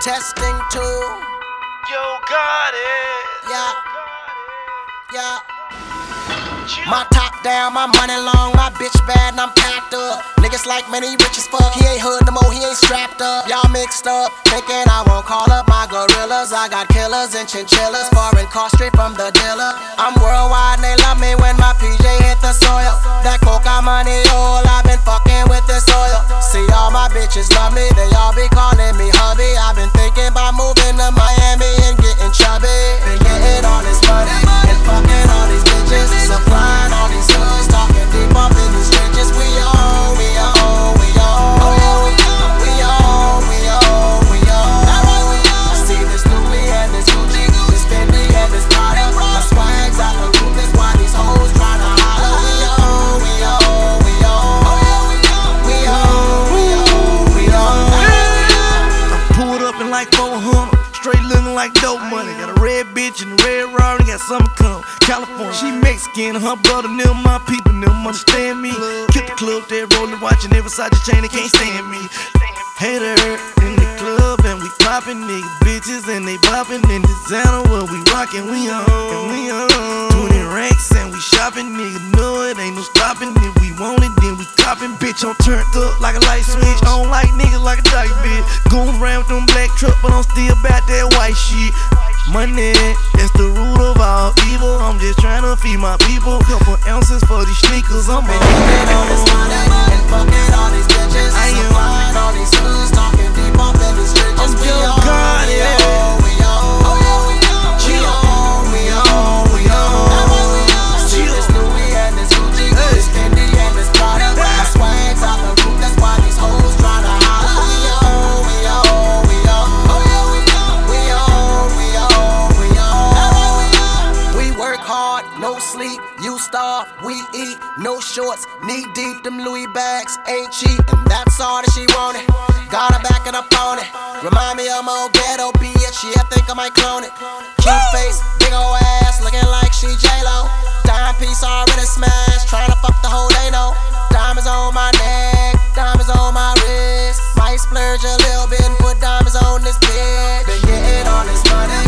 Testing two. Yo, got it. Yeah. Yeah. My top down, my money long, my bitch bad and I'm packed up. Niggas like man, he rich as fuck, he ain't hood no more, he ain't strapped up. Y'all mixed up, thinking I won't call up my gorillas. I got killers and chinchillas, foreign car straight from the dealer. I'm worldwide and they love me when my PJ hit the soil. That coca money all I've been fucking with this oil. See all my bitches love me, they all be calling me hubby. I've been thinking about moving to Miami and getting chubby. Been getting all this money and fucking all these bitches, supplying all these hoods, talking deep up in these trenches. We on, we on, we on, we on, we on, we on. See this Louis and this Gucci, this Fendi and this Prada. My swag's out the roof, that's why these hoes tryna holler. We on, we on, we on, we on, we on, we on. I pulled up in like 400, straight looking like dope money. Got a red bitch and a red Rari, got something come. California, she Mexican, her brother, them my people, them understand me. Kick the club, they rollin', watching every Versace chain, they can't stand me. Hater in the club and we poppin', nigga bitches and they boppin'. In designer, what we rockin', we on, we on. 20 racks and we shopping, nigga know it ain't no stopping. If we want it, then we copping. Bitch, I'm turned up like a light switch. I don't like niggas like a dyke bitch. Goin' around with them black truck, but I'm still about that white shit. Money, that's the root of all evil. I'm just tryna feed my people. Couple ounces for these sneakers. I'm been getting all this money and fucking all these bitches, supplying all these hoods, talking deep up in these trenches. We on, we on, we on, we on, we on, we on. See this Louis and this Gucci, this Fendi and this Prada. My swag's out the roof, that's why these hoes tryna holler. We on, we on, we on, we on, we on, we on. We work hard, no sleep, you starve, we eat, no shorts, knee deep, them Louis bags ain't cheap, and that's all that she wanted. Got her backing up on it, remind me of my old ghetto bitch, yeah, I think I might clone it. Cute face, big ol' ass, looking like she J-Lo. Dime piece already smashed, tryna fuck the whole day, no. Diamonds on my neck, diamonds on my wrist. Might splurge a little bit and put diamonds on this bitch. Been getting all this money